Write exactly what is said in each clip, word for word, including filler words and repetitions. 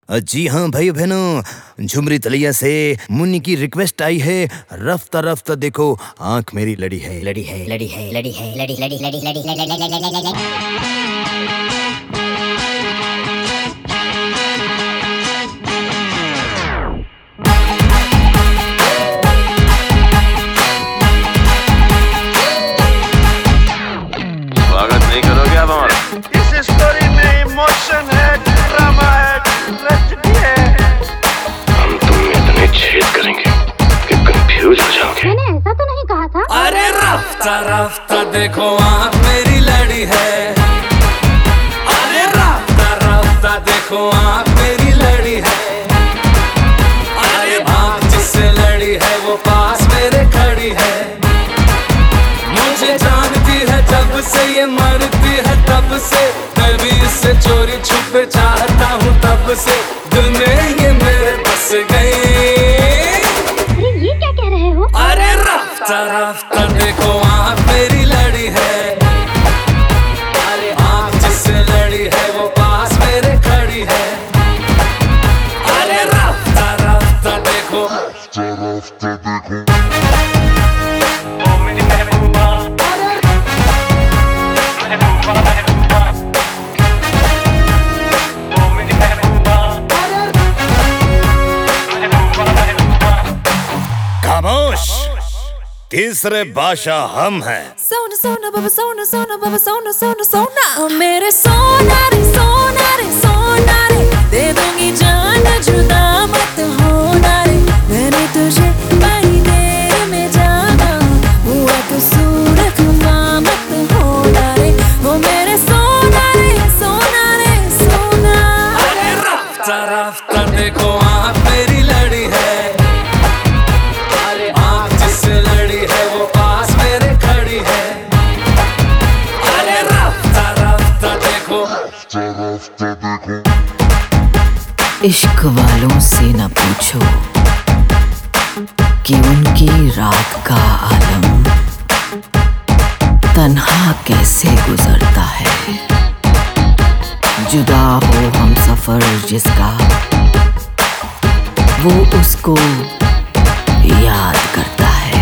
जी हाँ भाई बहनों, झुमरी तलिया से मुन्नी की रिक्वेस्ट आई है। रफ्ता रफ्ता देखो आंख मेरी लड़ी है, लड़ी है, लड़ी है, लड़ी है, लड़ी लड़ी लड़ी लड़ी लड़ी। स्वागत नहीं करोगे आप हमारा? इस स्टोरी में इमोशन है, ड्रामा है, ट्रेजेडी है। हम तुम में इतने छेद करेंगे कि कंफ्यूज हो जाओगे। मैंने ऐसा तो नहीं कहा था। अरे रफ्ता रफ्ता देखो आँख मेरी लड़ी है। अरे रफ्ता रफ्ता देखो आँख मेरी लड़ी है। अरे आँख जिससे लड़ी है वो पास मेरे खड़ी है। मुझे जानती है जब से ये मरती है तब से, मैं भी इससे चोरी छुपे चाहता हूँ तब से। दिल में ये मेरे बस गई। अरे ये क्या कह रहे हो? अरे रफ्ता रफ्ता देखो आँख मेरी लड़ी है। अरे आँख जिससे लड़ी है वो पास मेरे खड़ी है। अरे रफ्ता रफ्ता देखो, रफ्ता रफ्ता देखो। खामोश, तीसरे बादशाह हम हैं। सोना सोना बाबा सोना सोना बाबा सोना सोना सोना ओ मेरे सोना रे सोना रे सोना रे, दे दूंगी जान जुदा मत होना रे। मैंने तुझे पाई तेरे में जाना, हुआ कसूर खुदा मत होना रे। ओ मेरे सोना रे सोना रे सोना। अरे रफ्ता रफ्ता देखो आँख मेरी लड़ी है। अरे आँख जिससे लड़ी है वो पास मेरे खड़ी है। अरे रफ्ता रफ्ता देखो, रफ्ता रफ्ता देखो। इश्क वालों से न पूछो कि उनकी रात का आलम तन्हा कैसे गुजरता है। जुदा हो हम सफर जिसका, वो उसको याद करता है।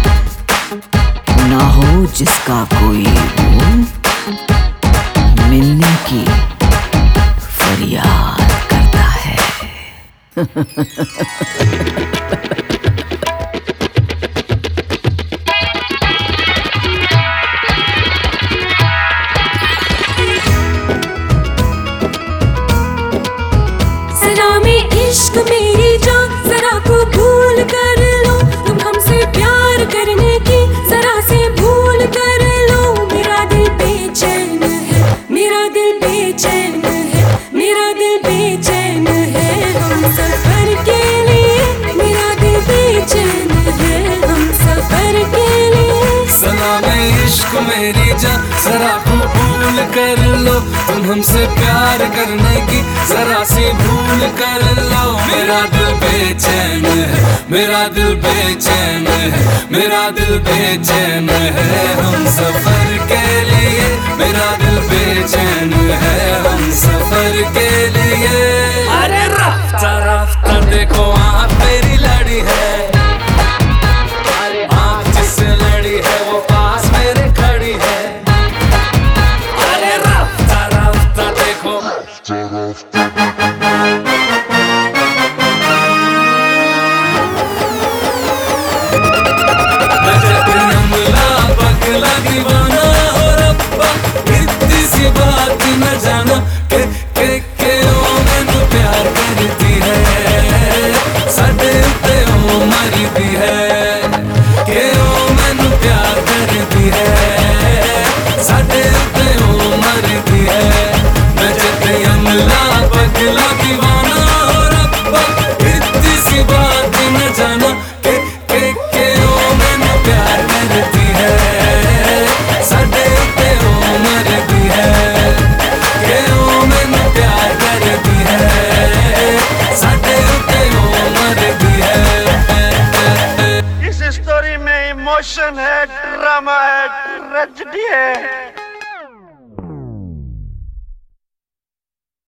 ना हो जिसका कोई वो मिलने की फरियाद करता है। जरा में इश्क मेरी जान, जरा को भूल कर लो। तुम हमसे प्यार करने की जरा से भूल कर लो। मेरा दिल बेचैन है, मेरा दिल बेचैन है, मेरा दिल बेचैन है। हम सफर के लिए मेरा दिल बेचैन है, हम सफर के लिए। सलामे इश्क मेरी जान, जरा को भूल कर लो। तुम हमसे प्यार करने की जरा सी भूल कर लो। मेरा दिल बेचैन है, मेरा दिल बेचैन है, मेरा दिल बेचैन है। हम सफर के लिए, मेरा दिल बेचैन है, हम सफर के लिए। अरे रफ्ता रफ्ता देखो आँख मेरी लड़ी है। अरे आँख जिससे लड़ी है वो पास मेरे खड़ी है। अरे रफ्ता रफ्ता देखो, रफ्ता रफ्ता पगला दीवाना हो रब्बा, इतनी सी बात न जाना के के के ओ मैनू प्यार करती है। साडे उत्ते ओ मरदी है, के ओ मैनू प्यार करती है। साडे उत्ते ओ मरदी है। मैं जते अमला पगला दीवाना हो रब्बा, इतनी सी बात न जाना के के के ओ मैनू प्यार करती है। साडे उत्ते ओ मरदी है, के ओ मैनू प्यार करती है। साडे उत्ते ओ मरदी है। इस स्टोरी में इमोशन है, ड्रामा है, ट्रेजेडी है।